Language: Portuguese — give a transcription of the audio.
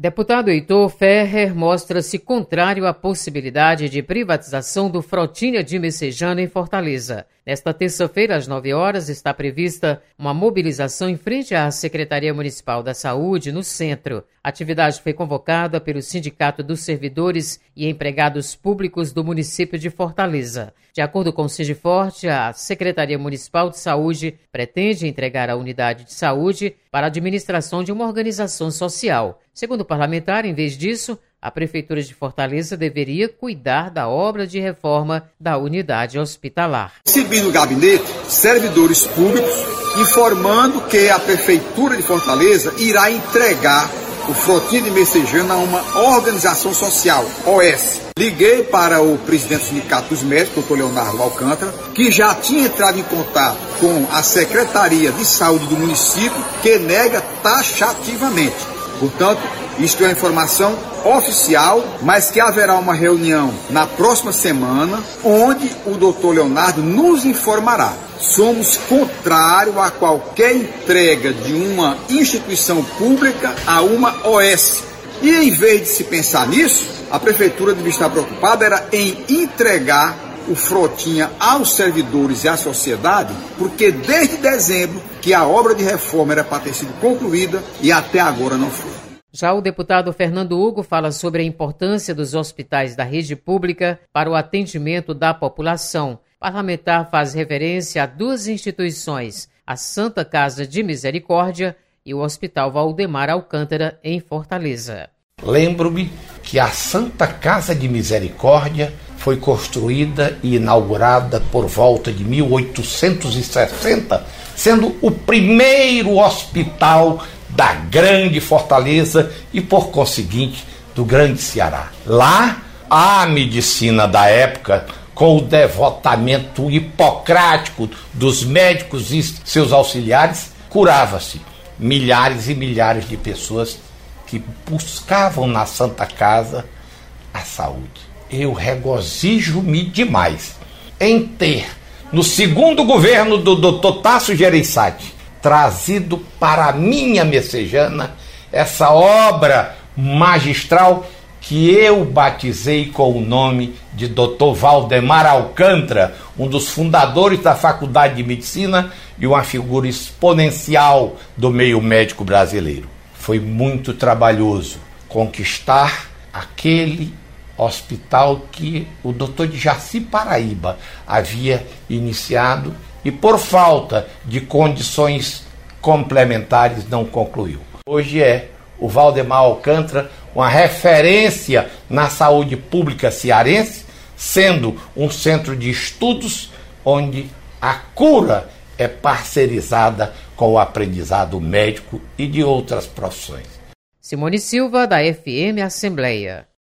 Deputado Heitor Ferrer mostra-se contrário à possibilidade de privatização do Frotinha de Messejana em Fortaleza. Nesta terça-feira, às 9 horas, está prevista uma mobilização em frente à Secretaria Municipal da Saúde, no centro. A atividade foi convocada pelo Sindicato dos Servidores e Empregados Públicos do município de Fortaleza. De acordo com o Sindiforte, a Secretaria Municipal de Saúde pretende entregar a unidade de saúde para a administração de uma organização social. Segundo o parlamentar, em vez disso, a Prefeitura de Fortaleza deveria cuidar da obra de reforma da unidade hospitalar. Recebi no gabinete servidores públicos informando que a Prefeitura de Fortaleza irá entregar o Frotinha de Messejana a uma organização social, OS. Liguei para o presidente do Sindicato dos Médicos, Dr. Leonardo Alcântara, que já tinha entrado em contato com a Secretaria de Saúde do município, que nega taxativamente. Portanto, isto é uma informação oficial, mas que haverá uma reunião na próxima semana, onde o doutor Leonardo nos informará. Somos contrários a qualquer entrega de uma instituição pública a uma OS. E em vez de se pensar nisso, a Prefeitura devia estar preocupada era em entregar o Frotinha aos servidores e à sociedade, porque desde dezembro que a obra de reforma era para ter sido concluída e até agora não foi. Já o deputado Fernando Hugo fala sobre a importância dos hospitais da rede pública para o atendimento da população. O parlamentar faz referência a duas instituições, a Santa Casa de Misericórdia e o Hospital Valdemar Alcântara, em Fortaleza. Lembro-me que a Santa Casa de Misericórdia foi construída e inaugurada por volta de 1860, sendo o primeiro hospital da grande Fortaleza e, por conseguinte, do grande Ceará. Lá, a medicina da época, com o devotamento hipocrático dos médicos e seus auxiliares, curava-se milhares e milhares de pessoas que buscavam na Santa Casa a saúde. Eu regozijo-me demais em ter, no segundo governo do Dr. Tasso Gereissati, trazido para a minha Messejana essa obra magistral que eu batizei com o nome de Dr. Valdemar Alcântara, um dos fundadores da Faculdade de Medicina e uma figura exponencial do meio médico brasileiro. Foi muito trabalhoso conquistar aquele hospital que o Dr. Jaci Paraíba havia iniciado e, por falta de condições complementares, não concluiu. Hoje é o Valdemar Alcântara uma referência na saúde pública cearense, sendo um centro de estudos onde a cura é parcerizada com o aprendizado médico e de outras profissões. Simone Silva, da FM Assembleia.